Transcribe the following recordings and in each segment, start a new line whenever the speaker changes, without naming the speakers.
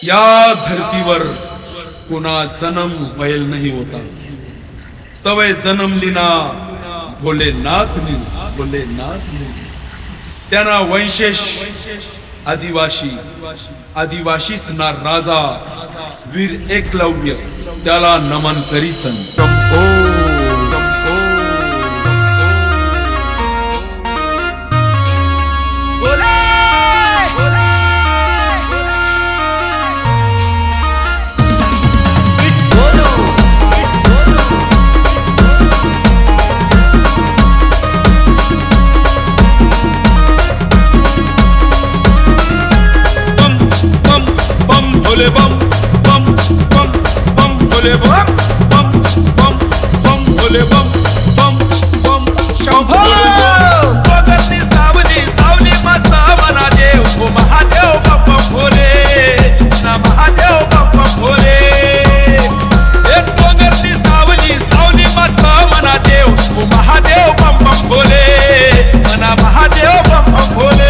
या धरतीवर कोणा जन्म व्हायल नाही होता, तवे जन्मलीना भोलेनाथनी त्यांना वंशेष आदिवासीस ना राजा वीर एकलव्य त्याला नमन करीसन।
भोले बम बम बम बम भोले बम बम बम बम भोले बम बम बम शंभो भगती सावली सावली मस्ता मना देव ओ महादेव बम बम भोले ना महादेव बम बम भोले एक भगती सावली सावली मस्ता मना देव ओ महादेव बम बम भोले ना महादेव बम बम भोले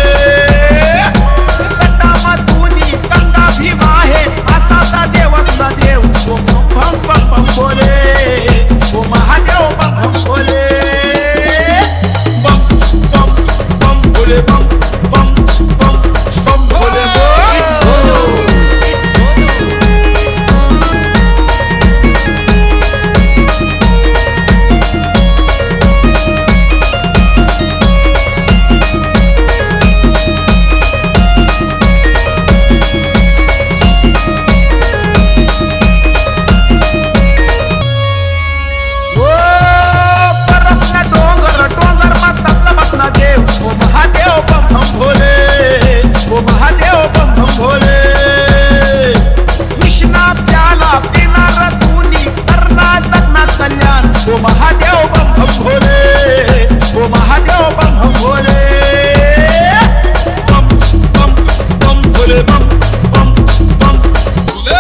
ओ महादेव बम बम भोले ओ महादेव बम बम भोले बम बम बम भोले बम बम बम भोले।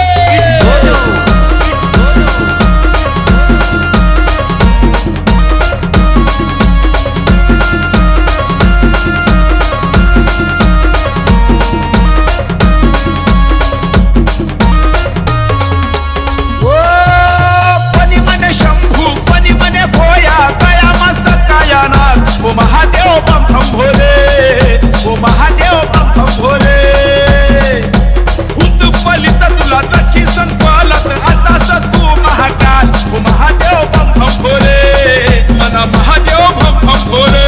ओ महादेव बम बम भोले ओ महादेव बम बम भोले भूत फलित तुला दखी संपालत आता तू महाकाल ओ महादेव बम बम भोले मना महादेव बम बम भोले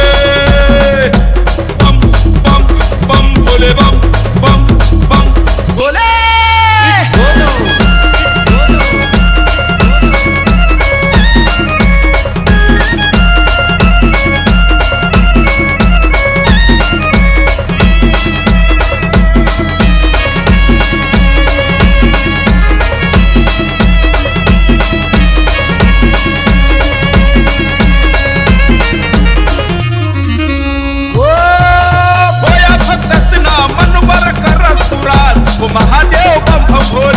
बम बम बम भोले बम बम बम भोले। ओ महादेव बम बम भोले।